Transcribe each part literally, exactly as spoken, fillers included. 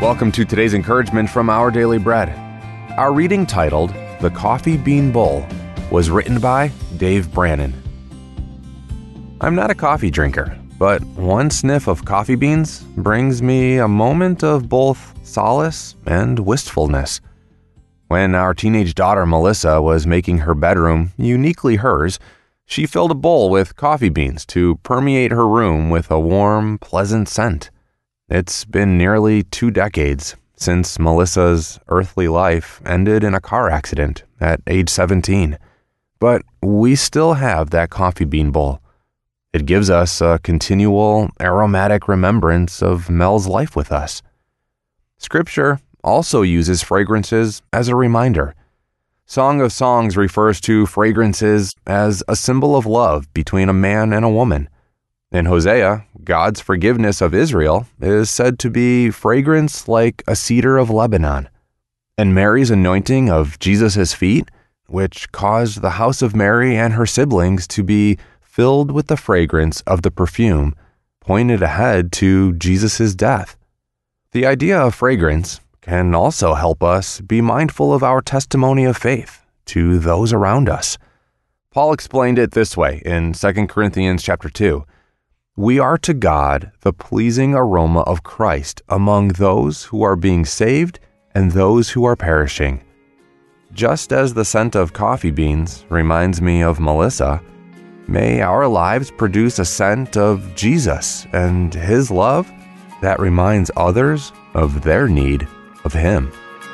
Welcome to today's encouragement from Our Daily Bread. Our reading, titled The Coffee Bean Bowl, was written by Dave Brannon. I'm not a coffee drinker, but one sniff of coffee beans brings me a moment of both solace and wistfulness. When our teenage daughter Melissa was making her bedroom uniquely hers, she filled a bowl with coffee beans to permeate her room with a warm, pleasant scent. It's been nearly two decades since Melissa's earthly life ended in a car accident at age seventeen, but we still have that coffee bean bowl. It gives us a continual aromatic remembrance of Mel's life with us. Scripture also uses fragrances as a reminder. Song of Songs refers to fragrances as a symbol of love between a man and a woman. In Hosea, God's forgiveness of Israel is said to be fragrance like a cedar of Lebanon. And Mary's anointing of Jesus' feet, which caused the house of Mary and her siblings to be filled with the fragrance of the perfume, pointed ahead to Jesus' death. The idea of fragrance can also help us be mindful of our testimony of faith to those around us. Paul explained it this way in Second Corinthians chapter two. We are to God the pleasing aroma of Christ among those who are being saved and those who are perishing. Just as the scent of coffee beans reminds me of Melissa, may our lives produce a scent of Jesus and His love that reminds others of their need of Him.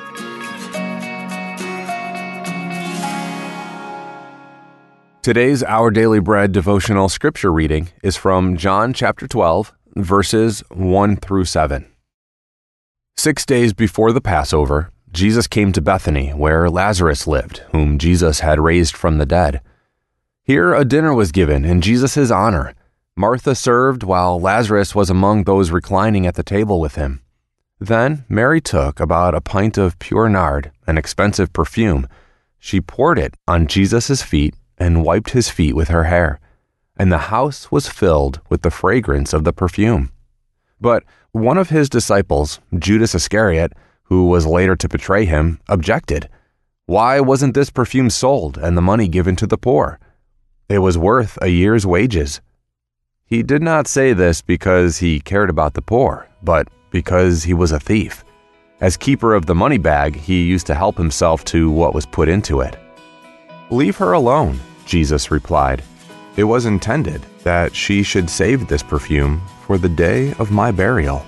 Today's Our Daily Bread devotional scripture reading is from John chapter twelve, verses one through seven. Six days before the Passover, Jesus came to Bethany, where Lazarus lived, whom Jesus had raised from the dead. Here a dinner was given in Jesus' honor. Martha served, while Lazarus was among those reclining at the table with him. Then Mary took about a pint of pure nard, an expensive perfume. She poured it on Jesus' feet and wiped his feet with her hair, and the house was filled with the fragrance of the perfume. But one of his disciples, Judas Iscariot, who was later to betray him, objected. Why wasn't this perfume sold and the money given to the poor? It was worth a year's wages. He did not say this because he cared about the poor, but because he was a thief. As keeper of the money bag, he used to help himself to what was put into it. Leave her alone, Jesus replied. It was intended that she should save this perfume for the day of my burial.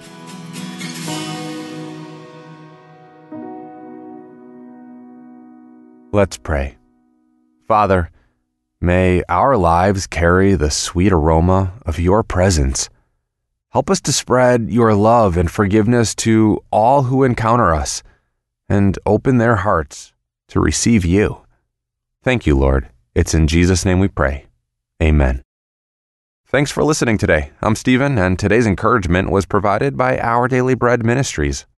Let's pray. Father, may our lives carry the sweet aroma of your presence. Help us to spread your love and forgiveness to all who encounter us, and open their hearts to receive you. Thank you, Lord. It's in Jesus' name we pray. Amen. Thanks for listening today. I'm Stephen, and today's encouragement was provided by Our Daily Bread Ministries.